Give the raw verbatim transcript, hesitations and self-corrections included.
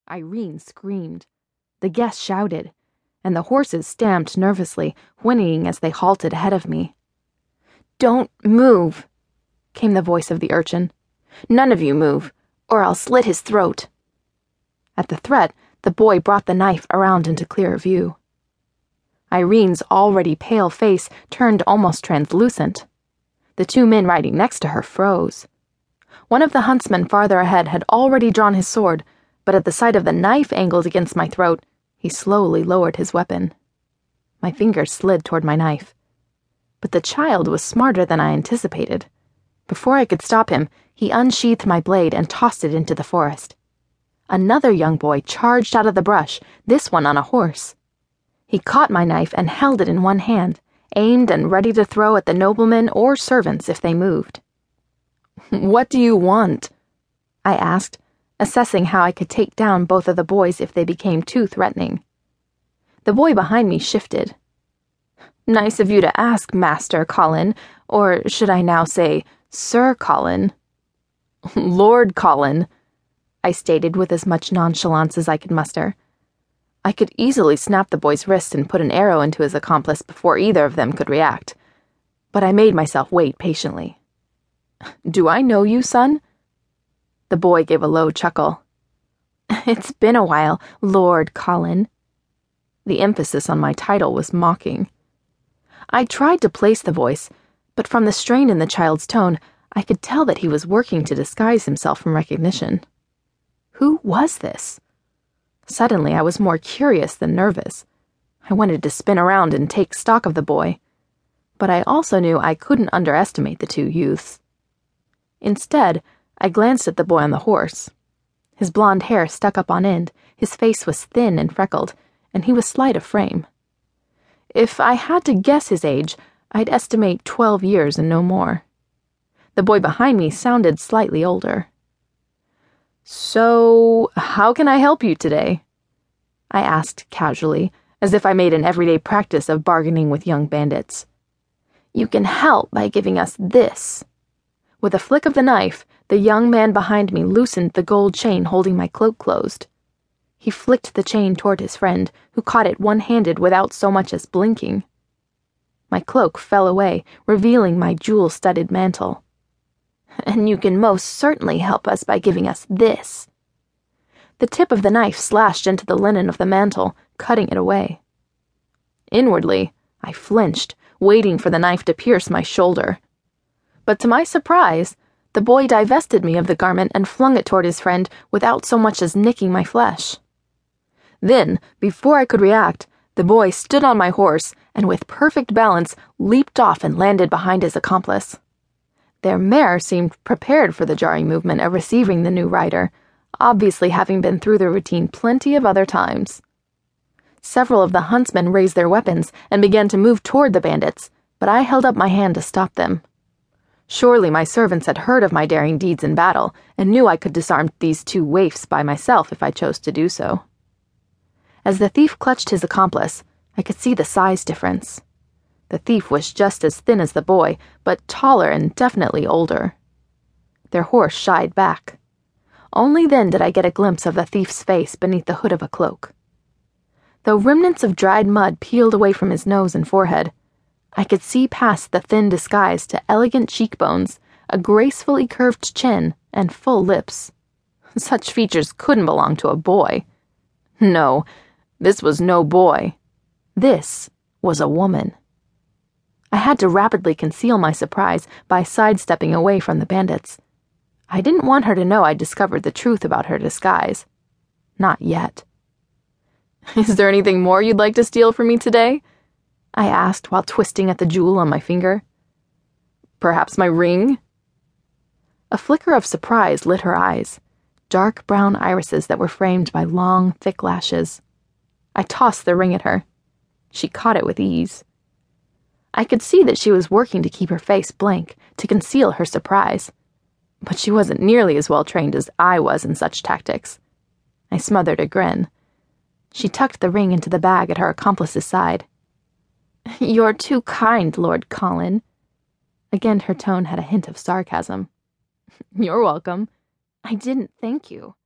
Irene screamed. The guests shouted, and the horses stamped nervously, whinnying as they halted ahead of me. "Don't move," came the voice of the urchin. "None of you move, or I'll slit his throat." At the threat, the boy brought the knife around into clearer view. Irene's already pale face turned almost translucent. The two men riding next to her froze. One of the huntsmen farther ahead had already drawn his sword, but at the sight of the knife angled against my throat, he slowly lowered his weapon. My fingers slid toward my knife. But the child was smarter than I anticipated. Before I could stop him, he unsheathed my blade and tossed it into the forest. Another young boy charged out of the brush, this one on a horse. He caught my knife and held it in one hand, aimed and ready to throw at the noblemen or servants if they moved. "What do you want?" I asked, assessing how I could take down both of the boys if they became too threatening. The boy behind me shifted. "Nice of you to ask, Master Colin, or should I now say, Sir Colin?" "Lord Colin," I stated with as much nonchalance as I could muster. I could easily snap the boy's wrist and put an arrow into his accomplice before either of them could react. But I made myself wait patiently. "Do I know you, son?" The boy gave a low chuckle. "It's been a while, Lord Colin." The emphasis on my title was mocking. I tried to place the voice, but from the strain in the child's tone, I could tell that he was working to disguise himself from recognition. Who was this? Suddenly, I was more curious than nervous. I wanted to spin around and take stock of the boy, but I also knew I couldn't underestimate the two youths. Instead, I glanced at the boy on the horse. His blonde hair stuck up on end, his face was thin and freckled, and he was slight of frame. If I had to guess his age, I'd estimate twelve years and no more. The boy behind me sounded slightly older. "So, how can I help you today?" I asked casually, as if I made an everyday practice of bargaining with young bandits. "You can help by giving us this." With a flick of the knife, the young man behind me loosened the gold chain holding my cloak closed. He flicked the chain toward his friend, who caught it one-handed without so much as blinking. My cloak fell away, revealing my jewel-studded mantle. "And you can most certainly help us by giving us this." The tip of the knife slashed into the linen of the mantle, cutting it away. Inwardly, I flinched, waiting for the knife to pierce my shoulder. But to my surprise, the boy divested me of the garment and flung it toward his friend without so much as nicking my flesh. Then, before I could react, the boy stood on my horse and with perfect balance leaped off and landed behind his accomplice. Their mare seemed prepared for the jarring movement of receiving the new rider, obviously having been through the routine plenty of other times. Several of the huntsmen raised their weapons and began to move toward the bandits, but I held up my hand to stop them. Surely my servants had heard of my daring deeds in battle and knew I could disarm these two waifs by myself if I chose to do so. As the thief clutched his accomplice, I could see the size difference. The thief was just as thin as the boy, but taller and definitely older. Their horse shied back. Only then did I get a glimpse of the thief's face beneath the hood of a cloak. Though remnants of dried mud peeled away from his nose and forehead, I could see past the thin disguise to elegant cheekbones, a gracefully curved chin, and full lips. Such features couldn't belong to a boy. No, this was no boy. This was a woman. I had to rapidly conceal my surprise by sidestepping away from the bandits. I didn't want her to know I'd discovered the truth about her disguise. Not yet. "Is there anything more you'd like to steal from me today?" I asked while twisting at the jewel on my finger. "Perhaps my ring?" A flicker of surprise lit her eyes, dark brown irises that were framed by long, thick lashes. I tossed the ring at her. She caught it with ease. I could see that she was working to keep her face blank, to conceal her surprise. But she wasn't nearly as well trained as I was in such tactics. I smothered a grin. She tucked the ring into the bag at her accomplice's side. "You're too kind, Lord Colin." Again her tone had a hint of sarcasm. "You're welcome." "I didn't thank you."